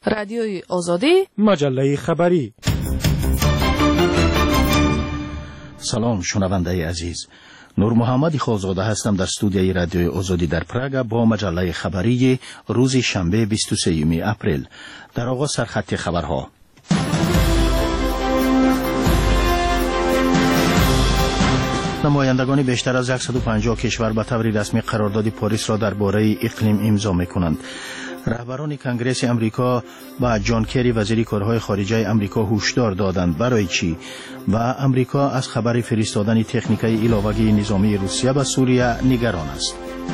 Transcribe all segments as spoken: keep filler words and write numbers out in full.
رادیوی آزادی، مجله خبری. سلام شنونده عزیز، نور محمد خوزاده هستم در استودیوی رادیوی آزادی در پراگ با مجله خبری روز شنبه بیست و سوم اپریل. در آغاز سرخط خبرها. نمایندگان بیشتر از صد و پنجاه کشور به طور رسمی قرارداد پاریس را درباره اقلیم امضا می‌کنند. رهبران کنگره امریکا و جان کری وزیر کارهای خارجه امریکا هشدار دادند برای چی و امریکا از خبر فرستادن تکنیکای علاوه‌ای نظامی روسیه به سوریه نگران است.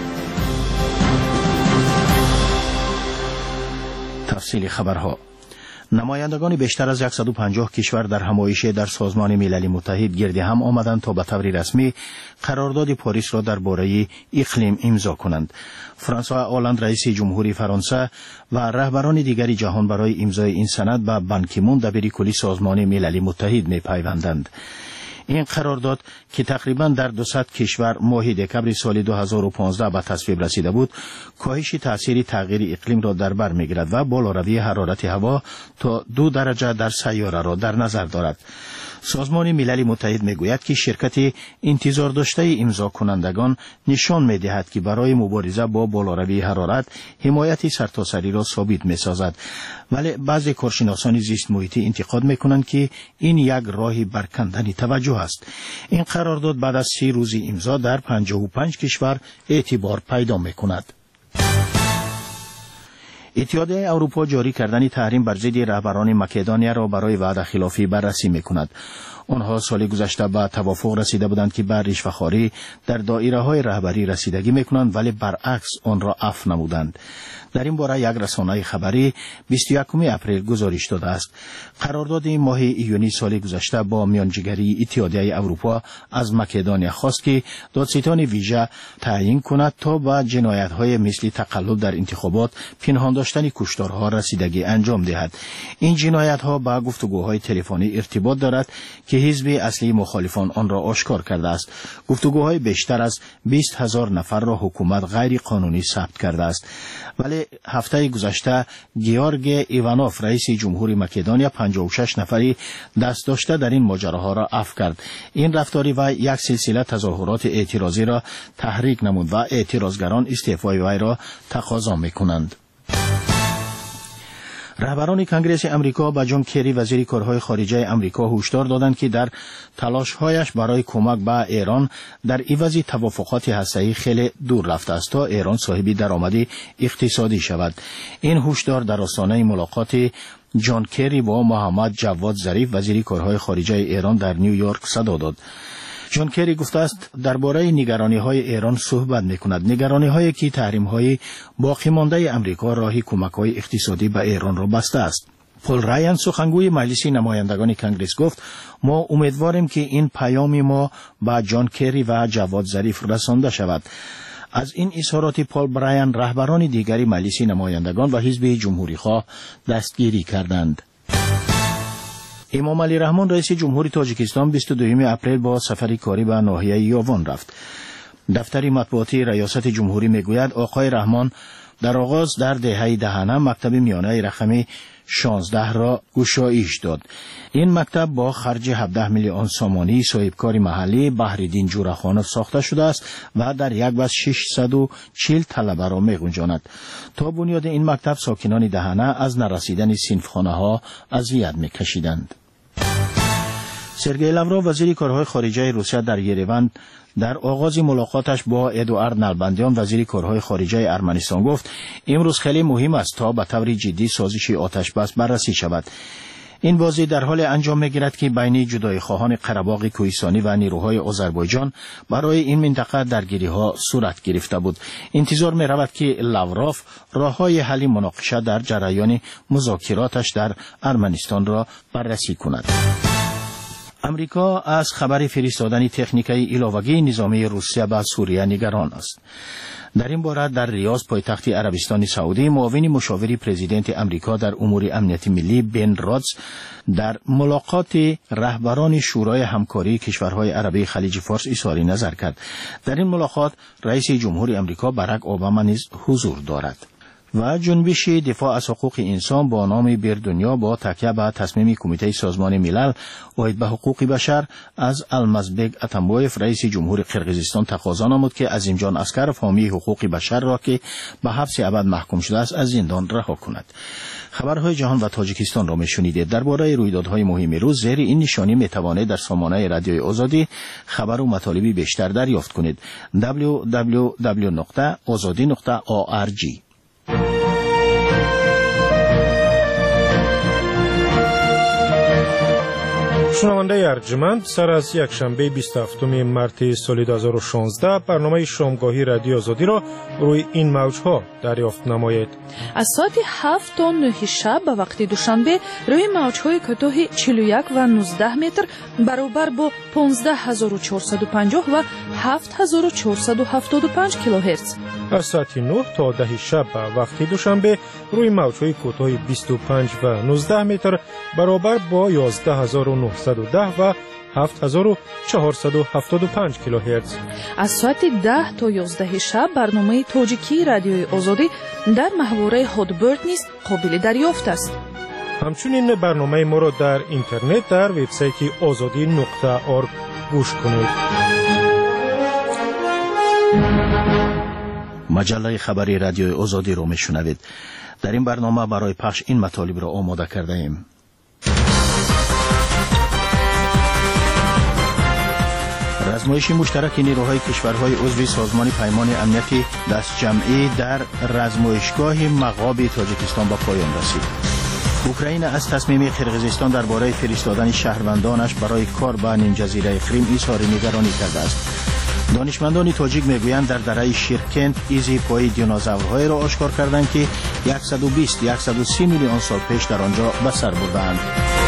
تفصیل خبرها. نمایندگان بیشتر از صد و پنجاه کشور در همایش در سازمان ملل متحد گرد هم آمدند تا به طور رسمی قرارداد پاریس را درباره اقلیم امضا کنند. فرانسوا آلند رئیس جمهوری فرانسه و رهبران دیگر جهان برای امضای این سند به بان کی مون دبیر کلی سازمان ملل متحد می‌پیوندند. این قرارداد که تقریباً در دویست کشور ماه دکمبر سال دو هزار و پانزده به تصویب رسیده بود، کاهش تاثیر تغییر اقلیم را در بر می‌گیرد و بالاروی حرارت هوا تا دو درجه در سیاره را در نظر دارد. سازمان ملل متحد میگوید که شرکت انتظار داشته امضا کنندگان نشان می‌دهد که برای مبارزه با بالاروی حرارت حمایت سرتاسری را ثابت می‌سازد، ولی بعضی کارشناسان زیست محیطی انتقاد می‌کنند که این یک راه برکندن توجه است. این قرارداد بعد از سی روز امضا در پنجاه و پنج کشور اعتبار پیدا می‌کند. اتحادیه اروپا جاری کردن تحریم بر ضد رهبران مکدونیا را برای وعده خلافی بررسی می‌کند. آنها سال گذشته به توافق رسیده بودند که بر رشوه‌خواری در دایره‌های رهبری رسیدگی می‌کنند، ولی برعکس آن را عفو نمودند. در این باره یک رسانه خبری بیست و یکم اپریل گزارش داده است. قرارداد ماه ایونی سال گذشته با میانجیگری اتحادیه اروپا از مکدونیا خواست که دادستان ویژه تعیین کند تا به جنایت‌های مثل تقلب در انتخابات، پنهان داشتن کشتارها رسیدگی انجام دهد. این جنایت‌ها با گفتگوهای تلفنی ارتباط دارد که حزب اصلی مخالفان آن را آشکار کرده است. گفتگوهای بیشتر از بیست هزار نفر را حکومت غیر قانونی ثبت کرده است. ولی هفته گذشته گیورگ ایوانوف رئیس جمهوری مکدونیا پنجاه و شش نفری دست داشته در این ماجراها را عفو کرد. این رفتاری و یک سلسله تظاهرات اعتراضی را تحریک نمود و اعتراضگران استعفای وی را تقاضا می‌کنند. رهبران کنگره امریکا با جان کری وزیر کارهای خارجه امریکا هشدار دادند که در تلاش‌هایش برای کمک به ایران در عوض توافقات هسته‌ای خیلی دور رفته است تا ایران صاحب درآمد اقتصادی شود. این هشدار در آستانه ملاقات جان کری با محمد جواد ظریف وزیر کارهای خارجه ایران در نیویورک صدا داد. جان کری گفته است درباره نگرانی‌های ایران صحبت می‌کند، نگرانی‌هایی که تحریم‌های باقی مانده امریکا راهی کمک‌های اقتصادی به ایران را بسته است. پل رایان سخنگوی مجلس نمایندگان کنگره گفت ما امیدواریم که این پیام ما به جان کری و جواد ظریف رسانده شود. از این اظهارات پل برایان رهبران دیگری مجلس نمایندگان و حزب جمهوری‌خواه دستگیری کردند. امام علی رحمان رئیس جمهوری تاجیکستان بیست و دوم اپریل با سفری کاری به ناحیه یاوان رفت. دفتر مطبوعاتی ریاست جمهوری میگوید آقای رحمان در آغاز در دهه دهانه مکتب میانه رقم شانزده را گشایش داد. این مکتب با خرج هفده میلیون سامانی صاحبکار محلی بحرالدین جورخانوف ساخته شده است و در یک بس ششصد و چهل طلبه را می‌گنجاند. تا بنیاد این مکتب ساکنان دهانه از نرسیدن صنفخانه‌ها اذیت می‌کشیدند. سرگئی لاوروف وزیر کارهای خارجه روسیه در یریون در آغاز ملاقاتش با ادوارد نلبندیان وزیر کارهای خارجه ارمنستان گفت امروز خیلی مهم است تا به طور جدی سازش آتش بس بررسی شود. این بازی در حال انجام می‌گیرد که بین جدای خواهان قره‌باغ کوهستانی و نیروهای آذربایجان برای این منطقه درگیری‌ها صورت گرفته بود. انتظار می‌رود که لاوروف راه‌های حل مناقشه در جریان مذاکراتش در ارمنستان را بررسی کند. امریکا از خبر فرستادن تکنیکای علاوه‌ای نظامی روسیه به سوریه نگران است. در این باره در ریاض پایتخت عربستان سعودی معاون مشاور پرزیدنت امریکا در امور امنیت ملی بن رادز در ملاقات رهبران شورای همکاری کشورهای عربی خلیج فارس اظهار نظر کرد. در این ملاقات رئیس جمهور امریکا باراک اوباما نیز حضور دارد. و جنبش دفاع از حقوق انسان با نام بیر دنیا با تکیه به تصمیم کمیته سازمان ملل اوید به حقوق بشر از المزبگ اتمبایف رئیس جمهور قرقیزستان تقاضا نمود که عظیمجان عسکر حامی حقوق بشر را که به حبس ابد محکوم شده است از زندان رها کند. خبرهای جهان و تاجیکستان را میشنیدید. درباره رویدادهای مهم روز زیر این نشانی میتوانید در سامانه رادیوی آزادی خبر و مطالبی بیشتر دریافت کنید. دبلیو دبلیو دبلیو نقطه آزادی نقطه او آر جی. شنونده ارجمند، سر از یک شنبه بیست و هفتم مارس سال دو هزار و شانزده برنامه شامگاهی رادیو آزادی را روی این موجها دریافت نمایید. از ساعت هفت تا نه شب به وقت دوشنبه روی موجهای کوتاه چهل و یک و نوزده متر برابر با پانزده هزار و چهارصد و پنجاه و هفت هزار و چهارصد و هفتاد و پنج کیلوهرتز. از ساعت نه تا ده شب به وقت دوشنبه روی موجهای کوتاه بیست و پنج و نوزده متر برابر با یازده هزار و نهصد و ده و هفت هزار و چهارصد و هفتاد و پنج کیلوهرتز. از ساعت ده تا یازده شب برنامه تاجیکی رادیوی آزادی در محوره هادبرد نیز قابل دریافت است. همچنین برنامه ما را در اینترنت در وبسایت آزادی نقطه اورگ گوش کنید. مجله خبری رادیوی آزادی را میشنوید. در این برنامه برای پخش این مطالب را آماده کرده ایم. رزمایش مشترک نیروهای کشورهای عضو سازمان پیمان امنیتی دست جمعی در رزمایشگاه مغاب تاجیکستان به پایان رسید. اوکراین از تصمیم قرقیزستان درباره فرستادن شهروندانش برای کار به نیم جزیره کریم اظهار نگرانی کرده است. دانشمندان تاجیک میگویند در دره شیرکند ایزی پای دینازورهای را آشکار کردند که صد و بیست تا صد و سی میلیون سال پیش در آنجا به سر بردند.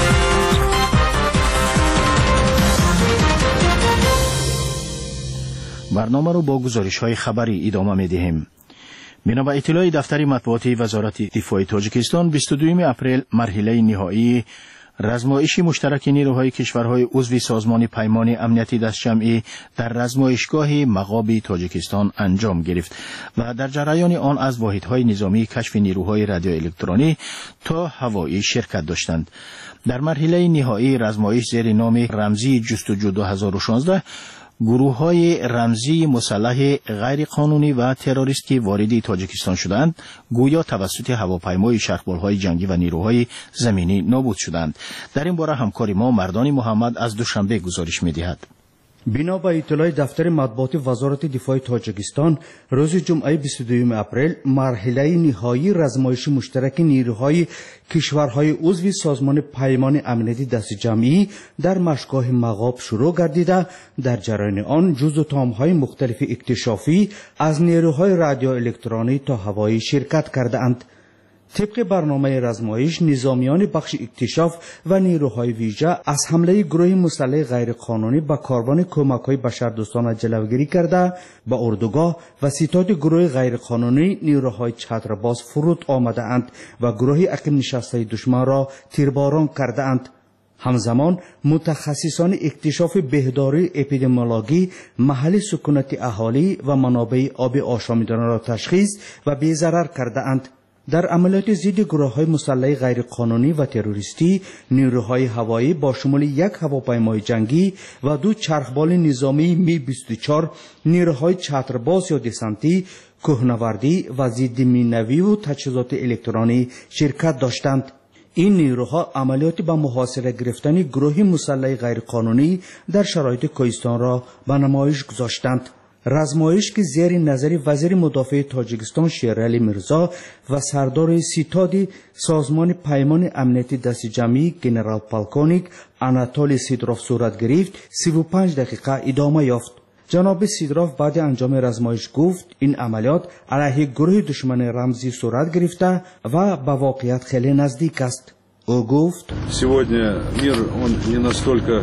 برنامه رو با گزارش‌های خبری ادامه می‌دهیم. بنا به اطلاع دفتر مطبوعاتی وزارت دفاع تاجیکستان بیست و دوم اپریل مرحله نهایی رزمایش مشترک نیروهای کشورهای عضو سازمان پیمان امنیتی دست جمعی در رزمایشگاه مغاب تاجیکستان انجام گرفت و در جریان آن از واحدهای نظامی کشف نیروهای رادیو الکترونی تا هوایی شرکت داشتند. در مرحله نهایی رزمایش زیر نام رمزی جستجو دو هزار و شانزده گروه های رمزی مسلح غیر قانونی و تروریست که وارد تاجیکستان شدند گویا توسط هواپیمای شرقبال های جنگی و نیروهای زمینی نابود شدند. در این باره همکار ما مردان محمد از دوشنبه گزارش می‌دهد. بنا به اطلاع دفتر مطبوعاتی وزارت دفاع تاجیکستان روز جمعه بیست و دوم اپریل مرحله نهایی رزمایش مشترک نیروهای کشورهای عضو سازمان پیمان امنیتی دست جمعی در مشگاه مغاب شروع گردیده در جریان آن جزء تامهای مختلف اکتشافی از نیروهای رادیو الکترونی تا هوایی شرکت کرده اند. طبق برنامه رزمایش نظامیان بخش اکتشاف و نیروهای ویژه از حمله گروه مسلح غیرقانونی به کاروان کمک‌های بشردوستانه جلوگیری کرده به اردوگاه و ستاد گروه غیرقانونی نیروهای چترباز فرود آمده اند و گروه عقب نشسته دشمن را تیرباران کرده اند. همزمان متخصصان اکتشاف بهداری اپیدمیولوژی محل سکونت اهالی و منابع آب آشامیدنی را تشخیص و بی‌ضرر کرده اند. در عملیات ضد گروه‌های مسلح غیرقانونی و تروریستی نیروهای هوایی با شمول یک هواپیمای جنگی و دو چرخبال نظامی می بیست و چهار نیروهای چترباز یا دسانتی کوهنوردی و ضد مینوی و تجهیزات الکترونی شرکت داشتند. این نیروها عملیات به محاصره گرفتن گروه مسلح غیرقانونی در شرایط کوهستان را به نمایش گذاشتند. رزمایش که زیر نظر وزیر مدافع تاجیکستان شیرعلی میرزا و سردار ستاد سازمان پیمان امنیتی دست جمعی جنرال پالکونیک آناتولی سیدروف صورت گرفت سی و پنج دقیقه ادامه یافت. جناب سیدروف بعد انجام رزمایش گفت این عملیات علیه گروه دشمن رمزی صورت گرفته و به واقعیت خیلی نزدیک است. او گفت Сегодня мир он не настолько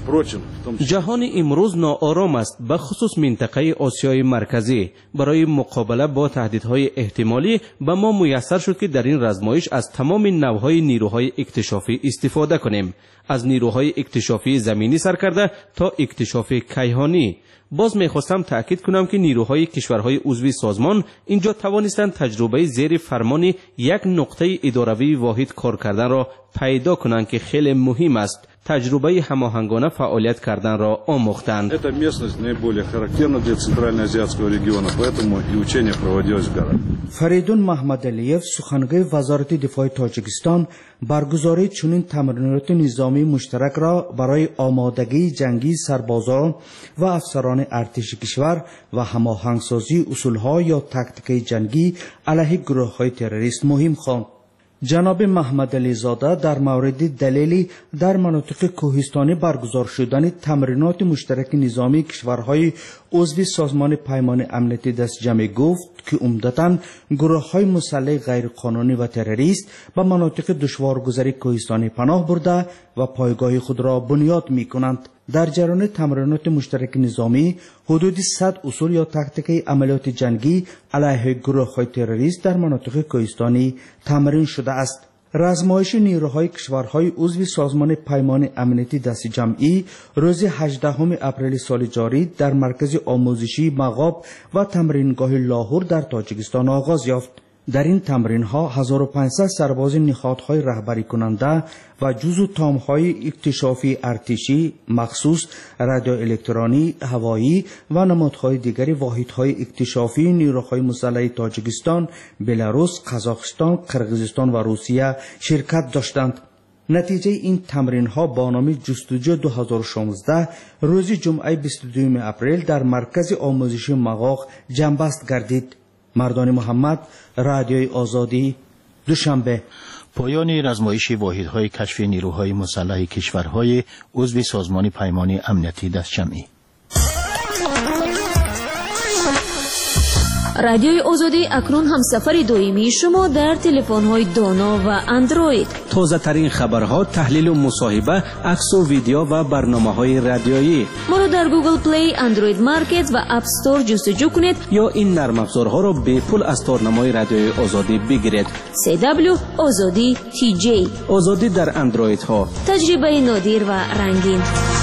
جهان امروز ناآرام است، به خصوص منطقه آسیای مرکزی. برای مقابله با تهدیدهای احتمالی به ما میسر شد که در این رزمایش از تمام نوعهای نیروهای اکتشافی استفاده کنیم، از نیروهای اکتشافی زمینی سر کرده تا اکتشاف کیهانی. باز میخواستم تأکید کنم که نیروهای کشورهای عضو سازمان اینجا توانستند تجربه زیر فرمان یک نقطه اداروی واحد کار کردن را پیدا کنند که خیلی مهم است. تجربه هماهنگانه فعالیت کردن را آموختند. Эта местность наиболее характерна для центральноазиатского региона, поэтому и учение проводилось в горах. فریدون محمدعلیев سخنگوی وزارت دفاع تاجیکستان برگزاری چنین تمرینات نظامی مشترک را برای آمادگی جنگی سربازان و افسران ارتش کشور و هماهنگسازی اصولها یا تاکتیک جنگی علیه گروه‌های تروریست مهم خواند. جناب محمد علی زاده در مورد دلیلی در مناطق کوهستانی برگزار شدن تمرینات مشترک نظامی کشورهای عضو سازمان پیمان امنیتی دست جمعی گفت که عمدتاً گروه‌های مسلح غیرقانونی و تروریست به مناطق دشوارگذری کوهستانی پناه برده و پایگاه خود را بنیاد می‌کنند. در جریان تمرینات مشترک نظامی حدود صد اصول یا تاکتیک عملیات جنگی علیه گروه‌های تروریست در مناطق کوهستانی تمرین شده است. رزمایش نیروهای کشورهای عضو سازمان پیمان امنیتی دست جمعی روز هجدهم اپریل سال جاری در مرکز آموزشی مغاب و تمرینگاه لاهور در تاجیکستان آغاز یافت. در این تمرین ها هزار و پانصد سرباز نهادهای رهبری کننده و جزو تامهای اکتشافی ارتشی مخصوص رادیو الکترونی هوایی و نمادهای دیگری واحدهای اکتشافی نیروهای مسلح تاجیکستان، بلاروس، قزاقستان، قرقیزستان و روسیه شرکت داشتند. نتیجه این تمرین ها با نام جستجو دو هزار و شانزده روز جمعه بیست و دوم اپریل در مرکز آموزشی مغاق جنبست گردید. مردان محمد، رادیوی آزادی، دوشنبه. پایان رزمایش واحدهای کشف نیروهای مسلح کشورهای عضو سازمان پیمان امنیتی دست جمعی. رادیوی آزادی اکنون هم سفر دائمی شما در تلفن‌های دانا و اندروید. تازه ترین خبرها، تحلیل و مصاحبه، عکس و ویدیو و برنامه‌های رادیویی. ما را در گوگل پلی، اندروید مارکت و اپ استور جستجو کنید یا این نرم افزارها را به پول از تارنمای رادیوی آزادی بگیرید. سی دبلیو آزادی تی جی. آزادی در اندروید ها. تجربه نادر و رنگین.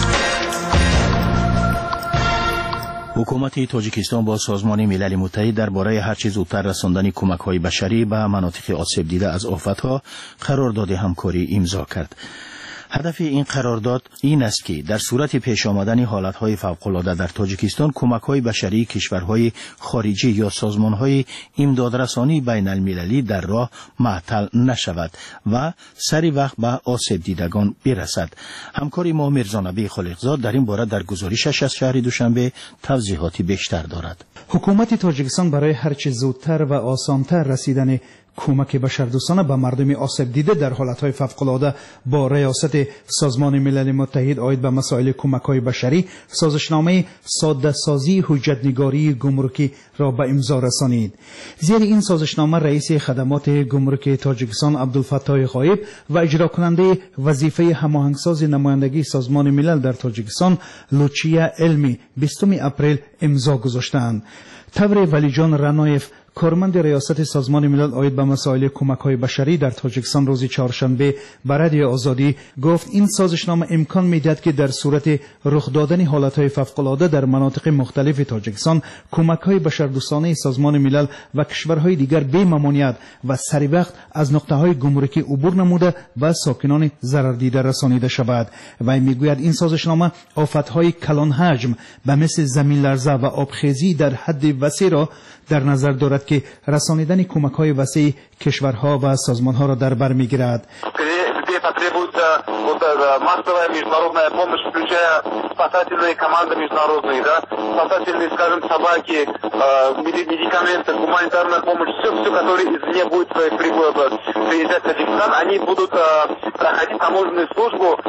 حکومت تاجیکستان با سازمان ملل متحد درباره هر چه زودتر رساندن کمک‌های بشری به مناطق آسیب دیده از آفت‌ها قرارداد همکاری امضا کرد. هدف این قرارداد این است که در صورت پیش آمدن حالتهای فوق‌العاده در تاجیکستان کمک‌های بشری کشورهای خارجی یا سازمان‌های امدادرسانی بین المللی در راه معطل نشود و سری وقت به آسیب دیدگان برسد. همکار ما میرزانبی خالقزاد در این باره در گزارشش از شهر دوشنبه توضیحاتی بیشتر دارد. حکومت تاجیکستان برای هر چه زودتر و آسانتر رسیدن کمک بشردوستانه به مردم آسیب دیده در حالتهای فوق‌العاده با ریاست سازمان ملل متحد عاید به مسائل کمک‌های بشری سازشنامه ساده سازی حجت‌نگاری گمرکی را به امضا رسانید. زیر این سازشنامه رئیس خدمات گمرک تاجیکستان عبدالفتاح غایب و اجرا کننده وظیفه هماهنگساز نمایندگی سازمان ملل در تاجیکستان لوچیا علمی بیستم اپریل امضا گذاشتند. تبر ولیجان رنایف کارمند ریاست سازمان ملل عاید به مسائل کمک‌های بشری در تاجیکستان روز چهارشنبه به رادیو آزادی گفت این سازشنامه امکان می‌دهد که در صورت رخ دادن حالت‌های فوق‌العاده در مناطق مختلف تاجیکستان کمک‌های بشردوستانه سازمان ملل و کشورهای دیگر بی ممانعت و سری وقت از نقطه‌های گمرکی عبور نموده و ساکنان ضرر دیده رسانیده شود. و میگوید این سازشنامه آفت‌های کلان حجم به مثل زمین لرزه و آبخیزی در حد وسیع را در نظر دارد که رسانیدن کمک‌های وسیع کشورها و سازمان‌ها را در بر می‌گیرد. Требуется вот массовая международная помощь, включая спасательные команды международные, да, спасательные, скажем, собаки, медикаменты, гуманитарная помощь, все, все, которое извне будет приезжать в Таджикистан, они будут проходить таможенную службу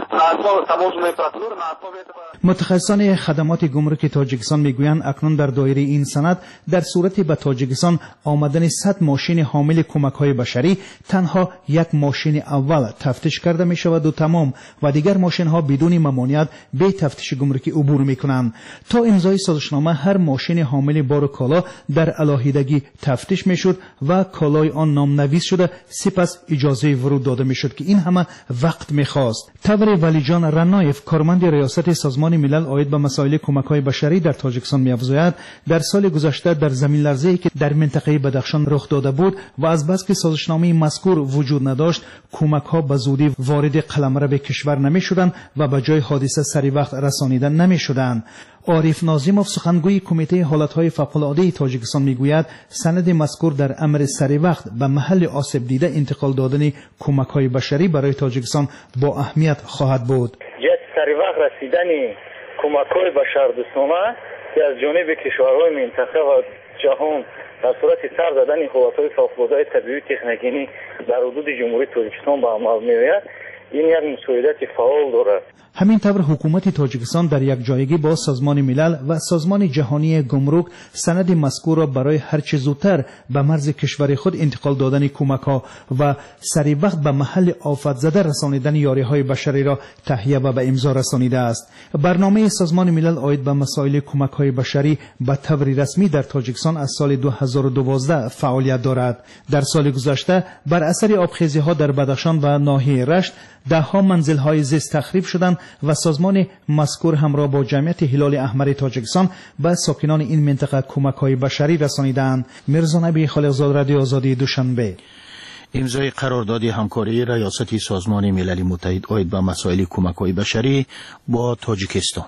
на основе таможенной процедуры, на основе этого... متخصصان خدمات گمرک تاجیکستان میگویند اکنون در دایره این سند در صورتی به تاجیکستان آمدن صد ماشین حامل کمک‌های بشری تنها یک ماشین اول تفتیش کرده می شود و تمام و دیگر ماشین‌ها بدون ممانعت به تفتیش گمرکی عبور می‌کنند. تا امضای سازشنامه هر ماشین حامل بار کالا در علاهیدگی تفتیش می‌شد و کالای آن نامنویس شده سپس اجازه ورود داده می‌شد که این همه وقت می‌خواست. تبر ولیجان رنایف کارمند ریاست سازمان ملل عاید به مسائل کمک‌های بشری در تاجیکستان می‌افزاید در سال گذشته در زمین لرزه‌ای که در منطقه بدخشان رخ داده بود و از بس که سازشنامه مذکور وجود نداشت کمک‌ها به زودی وارد قلمرو کشور نمی‌شدند و به جای حادثه سری وقت رسانیده نمی‌شدند. عارف ناظموف سخنگوی کمیته حالت‌های فوق‌العاده تاجیکستان میگوید سند مذکور در امر سری وقت به محل آسیب دیده انتقال دادن کمک‌های بشری برای تاجیکستان با اهمیت خواهد بود. یک سری وقت رسیدن کمک‌های بشردوستانه که از جانب کشورهای منطقه و جهان در صورت سر زدن حالت‌های فوق‌العاده طبیعی و تکنیکی در حدود جمهوری تاجیکستان به عمل می‌آید این یک مسئولیت فعال دارد. همین طور حکومت تاجیکستان در یک جایگی با سازمان ملل و سازمان جهانی گمرک سند مذکور را برای هر چه زودتر به مرز کشور خود انتقال دادن کمک‌ها و سری وقت به محل آفت زده رسانیدن یاری‌های بشری را تهیه و به امضا رسانیده است. برنامه سازمان ملل عاید به مسائل کمک‌های بشری به طور رسمی در تاجیکستان از سال دو هزار و دوازده فعالیت دارد. در سال گذشته بر اثر آبخیزی‌ها در بدخشان و ناحیه رشت ده‌ها منزل‌های زیست تخریب شدند و سازمان مذکور همراه با جمعیت هلال احمر تاجیکستان به ساکنان این منطقه کمک‌های بشری رسانیدند. میرزا نبی خالقزاد، رادیو آزادی، دوشنبه. امضای قرارداد همکاری ریاست سازمان ملل متحد عاید به مسائل کمک‌های بشری با تاجیکستان.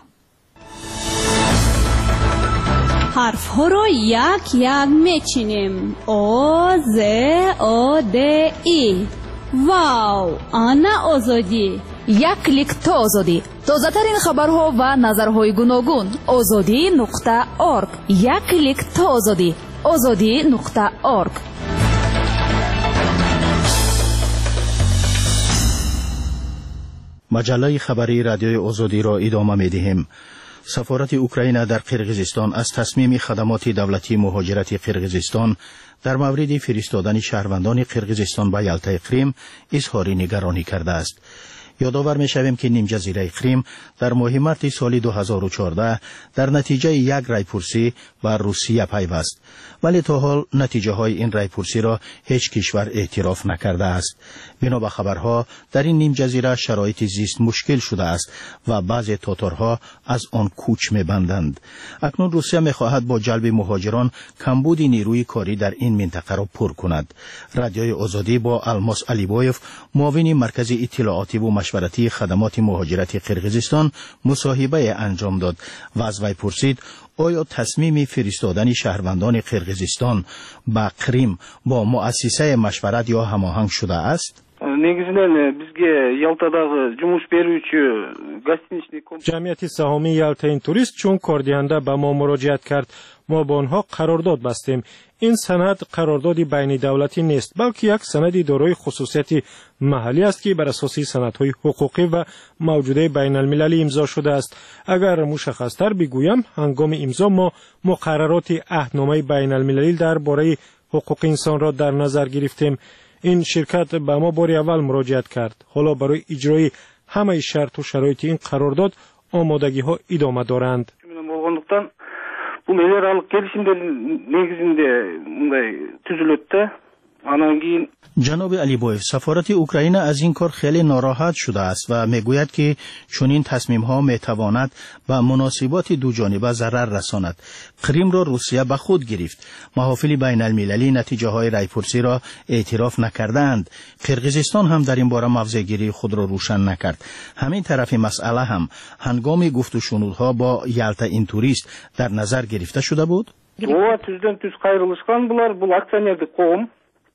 حرف‌ها را یک یک میچینیم. او ز او د ای. واو، آنا آزادی. یک کلیک تا آزادی. تازه ترین خبرها و نظرهای گوناگون. آزادی نقطه ارگ. یک کلیک تا آزادی. آزادی نقطه ارگ. مجله خبری رادیوی آزادی را ادامه می‌دهیم. سفارت اوکراین در قرقیزستان از تصمیم خدمات دولتی مهاجرت قرقیزستان در مورد فرستادن شهروندان قرقیزستان به یلتای کریم اظهار نگرانی کرده است. یادآور می‌شویم که نیم جزیره کریم در ماه مارس سال دو هزار و چهارده در نتیجه یک رایپرسی به روسیه پیوست، ولی تا حال نتیجه های این رایپرسی را هیچ کشور اعتراف نکرده است. بنا به خبرها در این نیم جزیره شرایط زیست مشکل شده است و بعضی تاتارها از آن کوچ می‌بندند. اکنون روسیه می‌خواهد با جلب مهاجران کمبود نیروی کاری در این منطقه را پر کند. رادیوی آزادی با الماس علیبایف معاون مرکز اطلاعاتی و مشورتی خدمات مهاجرت قرقیزستان مصاحبه انجام داد و از وی پرسید آیا تصمیم فرستادن شهروندان قرقیزستان به کریم با مؤسسه مشورت یا هماهنگ شده است؟ جمعیت سهامی یلتا این توریست چون کاردهنده به ما مراجعت کرد، ما با آنها قرارداد بستیم. این سند قراردادی بین دولتی نیست، بلکه یک سندی دارای خصوصیت محلی است که بر اساس سندهای حقوقی و موجوده بین المللی امضا شده است. اگر مشخص‌تر بگویم، هنگام امضا ما مقررات عهدنامه بین المللی درباره حقوق انسان را در نظر گرفتیم. این شرکت به ما بار اول مراجعت کرد. حالا برای اجرای همه شرط و شرایط این قرارداد آمادگی ها ادامه دارند. Bu meliorалық келісімдер негізінде мындай түзіледі. Анан кейін جناب علیبایف، سفارت اوکراین از این کار خیلی ناراحت شده است و میگوید که چنین تصمیم ها میتواند به مناسبات دو جانبه ضرر رساند. کریم را روسیه به خود گرفت. محافل بین المللی نتیجه های رایپرسی را اعتراف نکردند. قرقیزستان هم در این باره موضع گیری خود را روشن نکرد. همین طرف مسئله هم هنگام گفت و شنودها با یلتا این توریست در نظر گرفته شده بود. Ова түзден түз қайрылышқан бұлар, бұл акционердік қоғам.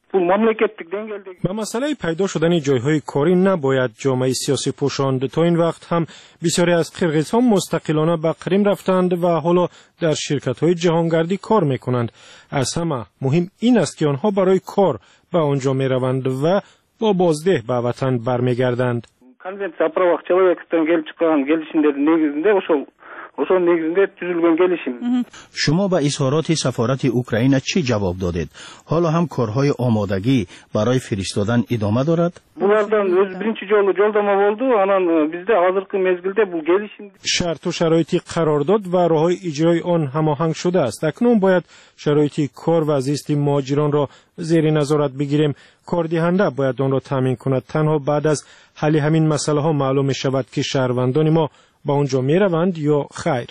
به مسئله پیدا شدن جایهای کاری نباید جامعه سیاسی پوشاند. تا این وقت هم بسیاری از قرقیزها مستقلانه به کریم رفتند و حالا در شرکت‌های جهانگردی کار می‌کنند. از همه مهم این است که آنها برای کار به آنجا می‌روند و با بازده به وطن برمیگردند. конвенция права человектен келип чыккан келишимдердин негизинде ошол ошол негизинде түзүлгөн келишим. شما به اظهارات سفارت اوکراین چی جواب دادید؟ حالا هم کارهای آمادگی برای فرستادن ادامه دارد؟ Bulardan öz birinchi jolu joldama boldu. Anan bizde hazırkı mezgilde bu gelişim شرط و شرایط قرارداد و راههای اجرای آن هماهنگ شده است. اکنون باید شرایط کار و زیست مهاجران را زیر نظارت بگیریم. کاردهنده باید آن را تامین کند. تنها بعد از حل همین مسئله ها معلوم می شود که شهروندان ما با اونجا می روند یا خیر.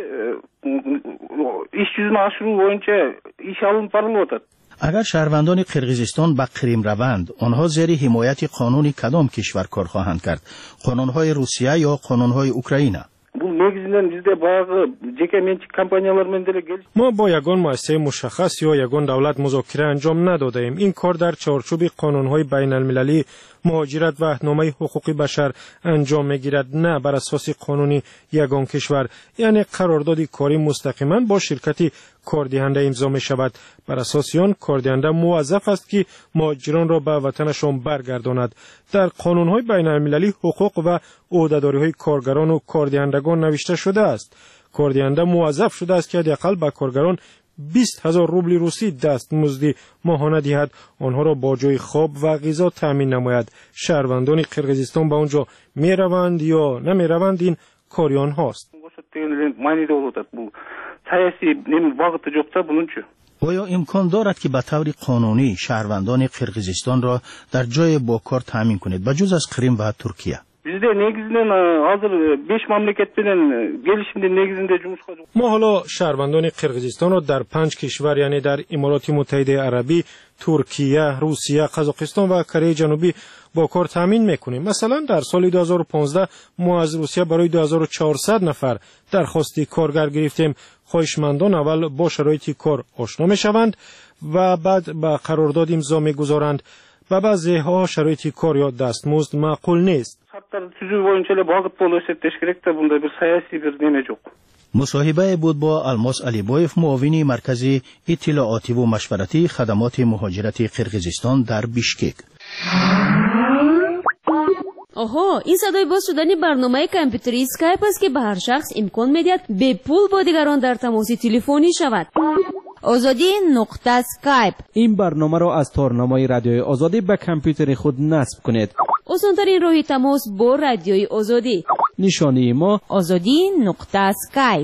iş yüzüne aşırı boyunca iş alınıp barılıyordu. اگر شهروندان قرقیزستان به قریم روند، آنها زیر حمایت قانون کدام کشور کار خواهند کرد؟ قانونهای روسیه یا قانونهای اوکراین؟ ما با یگان مؤسسه مشخص یا یگان دولت مذاکره انجام نداده ایم. این کار در چارچوب قانونهای بین المللی مهاجرت و اهنامه حقوق بشر انجام میگیرد، نه بر اساس قانونی یگان کشور. یعنی قراردادی کاری مستقیما با شرکتی کاردهنده امضا می شود. بر اساس آن کاردهنده موظف است که مهاجران را به وطنشان برگرداند. در قانونهای بین المللی حقوق و عهده‌داری‌های کارگران و کاردهندگان نوشته شده است. کاردهنده موظف شده است که حداقل به کارگران بیست هزار روبل روسی دستمزدی ماهانه دهد، آنها را با جای خواب و غذا تامین نماید. شهروندان قرقیزستان به آنجا می روند یا نمی روند این کاری آنهاست. آیا امکان دارد که به طور قانونی شهروندان قرقیزستان را در جای با کار تامین کنید بجز از قریم و ترکیه؟ Bizde negizinden hazır beş mamleket bilen gelişimde negizinde cumhurbaşkanı. ما حالا شهروندان قرقیزستان را در پنج کشور یعنی در امارات متحده عربی، ترکیه، روسیه، قزاقستان و کره جنوبی با کار تامین میکنیم. مثلا در سال دو هزار و پانزده ما از روسیه برای دو هزار و چهارصد نفر درخواست کارگر گرفتیم. خواهشمندان اول با شرایط کار آشنا میشوند و بعد به قرارداد امضا میگذارند. و بعضی ها شرایط کار یا دستمزد معقول نیست. مصاحبه بود با الماس علیبایف، معاون مرکز اطلاعاتی و مشورتی خدمات مهاجرت قرقیزستان در بیشکک. آها، این صدای باز شدن برنامه کامپیوتری اسکایپ است که به هر شخص امکان میدهد به پول با دیگران در تماس تلفنی شود. آزادی نقطه اسکایپ. این برنامه را از تارنامه رادیوی آزادی به کامپیوتر خود نصب کنید. آسان‌ترین راه تماس با رادیوی آزادی. نشانی ما آزادی نقطه اسکایپ.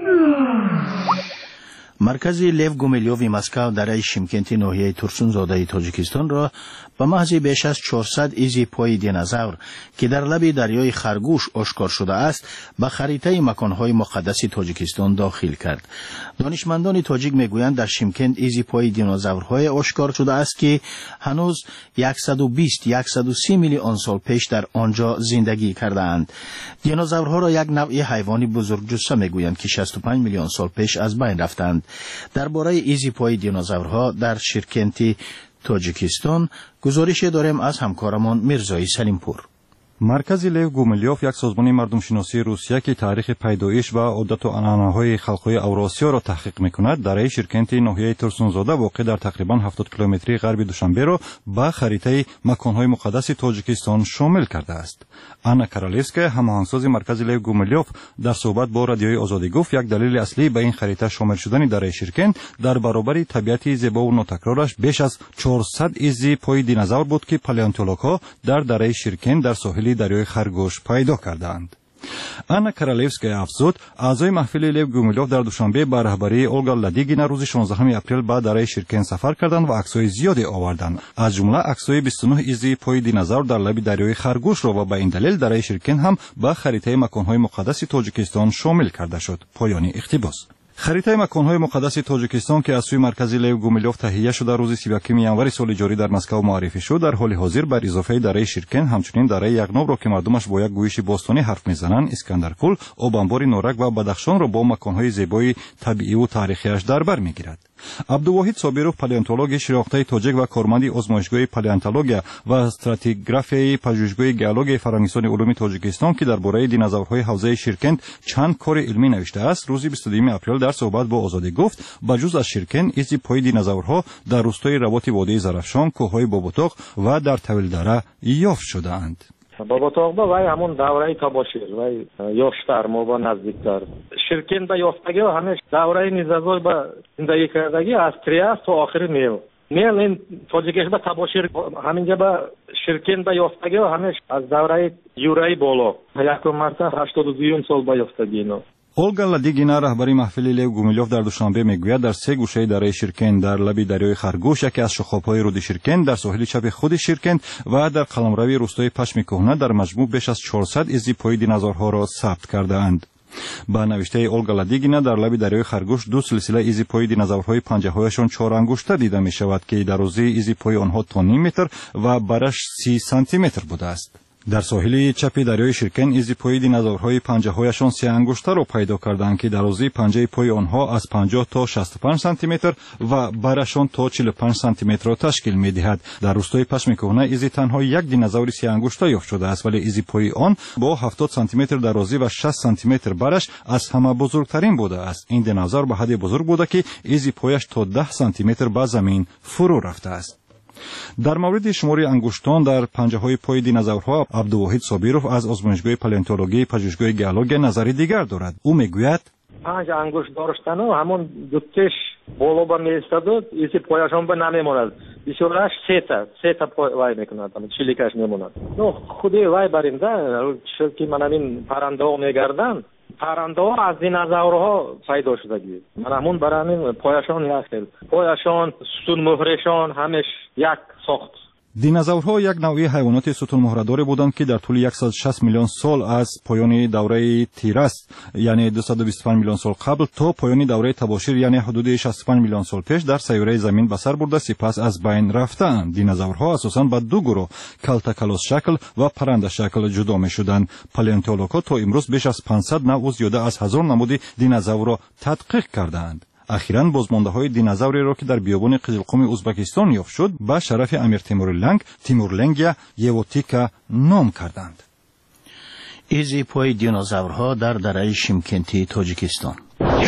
مرکز لیو گومیلیوی مسکو در شیمکنت ناحیه ترسونزاده تاجیکستان را به محض بیش از چهارصد ایزی پای دینازور که در لب دریای خرگوش آشکار شده است به خریطه مکانهای مقدس تاجیکستان داخل کرد. دانشمندان تاجیک میگویند در شیمکنت ایزی پای دینازورهای آشکار شده است که هنوز صد و بیست تا صد و سی میلیون سال پیش در آنجا زندگی کردند. دینازورها را یک نوع حیوانی بزرگجثه میگویند که شصت و پنج میلیون سال پیش از بین رفتند. درباره ایزی پای دینازورها در شیمکنت تاجیکستان گزارش داریم از همکارمان میرزای سلیمپور. مرکز لیو گومیلیوف یک سازمان مردمشناسی روسیه که تاریخ پیدایش و عادت و عنعنه‌های خلق‌های اوراسیا را تحقیق می‌کند در شیرکنت ناحیه ترسونزاده واقع در تقریباً هفتاد کیلومتری غرب دوشنبه را به خریطه مکان‌های مقدس تاجیکستان شامل کرده است. آنا کارالسکا، هماهنگساز مرکز لیو گومیلیوف، در صحبت با رادیوی آزادی گفت یک دلیل اصلی به این خریطه شامل شدن در شیرکنت در برابر طبیعت زیبا و ناتکرارش بیش از چهارصد ایزی پای دینازور بود که پaleontolog‌ها در دره شیرکنت در ساحل دریای خرگوش پیدا کردند. آنا کارالسکا افزود اعضای محفل لیو گومیلیوف در دوشنبه به رهبری اولگا لادیگینا روز شانزدهم اپریل به دره شیرکنت سفر کردند و عکس‌های زیادی آوردند. از جمله عکس‌های بیست و نه ایزی پای دینازور در لب دریای خرگوش را و به این دلیل دره شیرکنت هم به خریطه مکان‌های مقدس تاجیکستان شامل کرده شد. پایان اقتباس. خریطه مکان‌های مقدس تاجیکستان که از سوی مرکز لیو گومیلیوف تهیه شده روز سی و یکم ینوار سال جاری در مسکو معرفی شد، در حال حاضر بر اضافه دره شیرکنت همچنین دره یغناب را که مردمش با یک گویش باستانی حرف میزنند، اسکندرکل، آبانبار نورک و بدخشان را با مکان‌های زیبای طبیعی و تاریخیش در بر میگیرد. عبدالواحد صابروف، پaleontolog شناخته تاجیک و کارمند آزمایشگاه پaleontologیا و استراتیگرافی پژوهشگاه گئولوژی فرانسوی علوم تاجیکستان که درباره دینازورهای حوزه شیرکنت چند کار علمی نوشته است، روز بیست و دو اپریل در صحبت با آزادی گفت بجز از شیرکنت ایزی پای دینازورها در روستای روات وادی زرافشان، کوههای بابوتاق و در طویل دره یافت شده‌اند. боботоғба вай ҳамон давраи табошир вай ёштар мо ба наздиктар ширкен ба ёфтагиҳо ҳамеш давраи низазой ба зиндагӣ кардагӣ аз триас то охири мел мел ин тоҷикеш ба табошир ҳаминҷа ба ширкен ба ёфтагиҳо ҳамеш аз давраи юраи боло якум марта ҳаштоду дуюм сол ба ёфтагӣ ино. Олга Ладигина, раҳбари маҳфили Лев Гумилёв дар Душанбе мегӯяд, дар се гӯшаи дараи Ширкент, дар лаби дарёи Харгӯш, яке аз шохобҳои руди Ширкент, дар соҳили чапи худи Ширкент ва дар қаламрави рӯстои Пашми Кӯҳна дар маҷмӯъ беш аз чорсад изи пои динозаврҳоро сабт кардаанд. ба навиштаи Олга Ладигина, дар лаби дарёи Харгӯш ду силсила изи пои динозаврҳои панҷаҳояшон чорангушта дида мешавад, ки дарозии изи пои онҳо то ним метр ва бараш си сантиметр будааст. дар соҳили чапи дарёи Ширкен изи пои динозаврҳои панҷаҳояшон се ангуштаро пайдо карданд, ки дарозии панҷаи пои онҳо аз панҷоҳ то шасту панҷ сантиметр ва барашон то чилу панҷ сантиметрро ташкил медиҳад. дар рӯстои Пашми Кӯҳна изи танҳо як динозаври се ангушта ёфт шудааст, вале изи пои он бо ҳафтод сантиметр дарозӣ ва шаст сантиметр бараш аз ҳама бузургтарин будааст. ин динозавр ба ҳадде бузург буда, ки изи пояш то даҳ сантиметр ба замин фурӯ рафтааст. дар мавриди шумори ангуштон дар панҷаҳои пои динозаврҳо Абдувоҳид Собиров аз озмоишгоҳи палеонтологии пажӯҳишгоҳи геология назари дигар дорад. ӯ мегӯяд панҷ ангушт доштану ҳамон дутеш боло ба меистаду изи пояшон ба намемонад бисёраш сета сета вай мекунад чиликаш мемонад. ну худи вай баринда ки манамин паррандаҳо мегарданд паррандаҳо аз динозаврҳо пайдо шудагӣ манамун барамин пояшон як хел пояшон сутунмӯҳрешон ҳамеш як сохт. динозаврҳо як навъи ҳайвоноти сутунмӯҳрадоре буданд, ки дар тӯли сад и шаст миллион сол аз поёни давраи Тирас, яъне дусаду бисту панҷ миллион сол қабл, то поёни давраи Табошир, яъне ҳудуди шасту панҷ миллион сол пеш дар сайёраи Замин ба сар бурда сипас аз байн рафтаанд. динозаврҳо асосан ба ду гурӯҳ калтакалосшакл ва паррандашакл ҷудо мешуданд. палеонтологҳо то имрӯз беш аз панҷсад навъу зиёда аз ҳазор намуди динозаврро тадқиқ кардаанд. ахиран бозмондаҳои динозавреро, ки дар биёбони Қизилқуми Узбекистон ёфт шуд, ба шарафи Амир Темури Ланг Тимурлангия Евотика ном карданд. изи пои динозаврҳо дар дараи Шимкентии Тоҷикистон.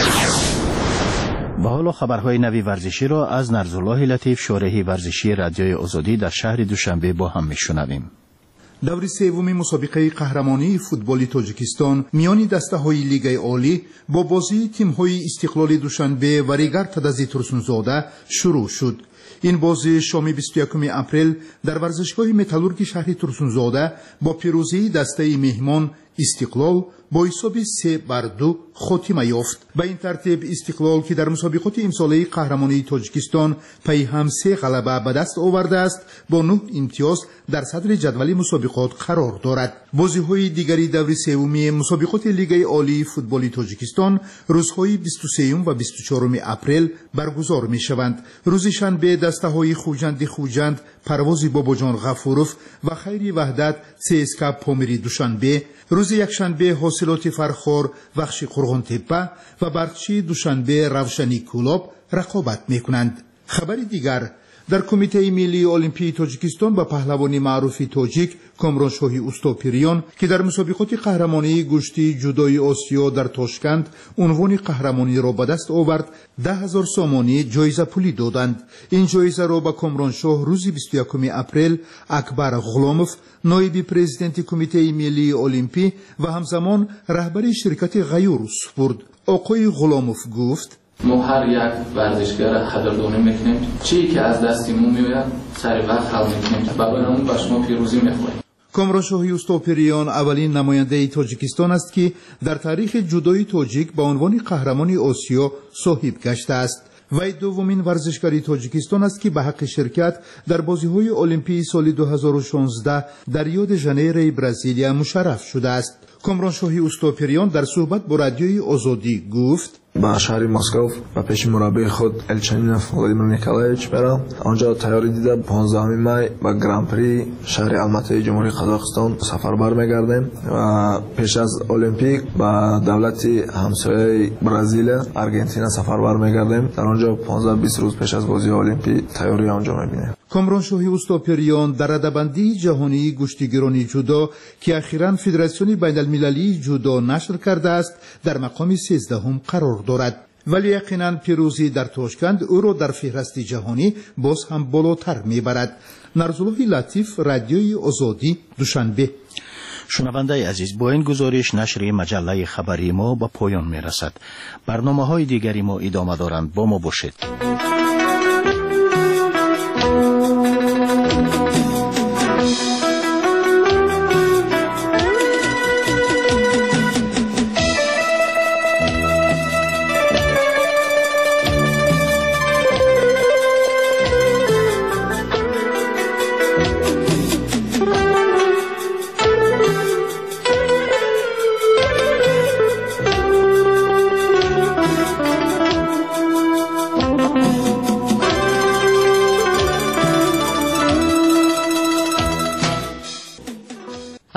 ва ҳоло хабарҳои нави варзиширо аз Нарзуллоҳи Латиф, шореҳи варзишии радиои Озодӣ дар шаҳри Душанбе бо ҳам мешунавем. даври севуми мусобиқаи қаҳрамонии футболи Тоҷикистон миёни дастаҳои Лигаи Олӣ бо бозии тимҳои Истиқлоли Душанбе ва Ригар Тадази Турсунзода шурӯъ шуд. ин бозӣ шоми бисту якуми апрел дар варзишгоҳи Металлурги шаҳри Турсунзода бо пирӯзии дастаи меҳмон Истиқлол бо ҳисоби се бар ду хотима ёфт. ба ин тартиб Истиқлол, ки дар мусобиқоти имсолаи қаҳрамонии Тоҷикистон пайҳам се ғалаба ба даст овардааст, бо нӯҳ имтиёз дар садри ҷадвали мусобиқот қарор дорад. бозиҳои дигари даври севуми мусобиқоти Лигаи Олии футболи Тоҷикистон рӯзҳои бисту сеюм ва бисту чоруми апрел баргузор мешаванд. рӯзи шанбе дастаҳои Хуҷанди Хуҷанд, Парвози Бобоҷон Ғафуров ва Хайри Ваҳдат ЦСКА Помири Душанбе, рӯзи якшанбе ҳосилоти Фархор Вахши Қурғонтеппа ва Барчии Душанбе Равшани Кӯлоб рақобат мекунанд. хабари дигар, дар Кумитаи Миллии Олимпии Тоҷикистон ба паҳлавони маъруфи тоҷик Комроншоҳи Устопириён, ки дар мусобиқоти қаҳрамонии гӯштии ҷудои Осиё дар Тошканд унвони қаҳрамониро ба даст овард, даҳ ҳазор сомонӣ ҷоиза пулӣ доданд. ин ҷоизаро ба Комроншоҳ рӯзи бисту якуми апрел Акбар Ғуломов, ноиби президенти Кумитаи Миллии Олимпӣ ва ҳамзамон раҳбари ширкати Ғаюр супурд. оқои Ғуломов гуфт: ما هر یک ورزشگر قدردانی میکنیم چی که از دستمون میاد سر وقت حل میکنیم برای اون به شما پیروزی میخواهیم. Комроншоҳи Устопириён аввалин намояндаи Тоҷикистон аст, ки дар таърихи ҷудои тоҷик ба унвони қаҳрамони Осиё соҳиб гаштааст. вай дуввумин варзишгари Тоҷикистон аст, ки ба ҳаққи ширкат дар бозиҳои олимпии соли ду ҳазору шонздаҳ дар Рио де Жанейрои Бразилия мушарраф шудааст. Комроншоҳи Устопириён дар суҳбат бо радиои Озодӣ гуфт: ба шаҳри Москов ба пеши мураббии худ Элчанинов Владимир Николаевич мерам. онҷо тайёрӣ дида понздаҳуми май ба гран-при шаҳри Алматаи Ҷумҳурии Қозоқистон сафарбар мегардем ва пеш аз Олимпик ба давлати ҳамсояи Бразилия Аргентина сафарбар мегардем. дар онҷо понздаҳ бист рӯз пеш аз бозии Олимпӣ тайёрӣ онҷо мебинем. Комроншоҳи Устопириён дар радабандии ҷаҳонии гӯштигирони ҷудо, ки ахиран Федератсиони байналмилалии ҷудо нашр кардааст, дар мақоми сездаҳум қарор дорад. ولی یقینا پیروزی در توشکند او را در فهرست جهانی باز هم بالاتر میبرد. نرزولوی لطیف، رادیوی آزادی، دوشنبه. شنونده عزیز، با این گزارش نشر مجله خبری ما به پایان می رسد. برنامه های دیگری ما ادامه دارند، با ما باشید.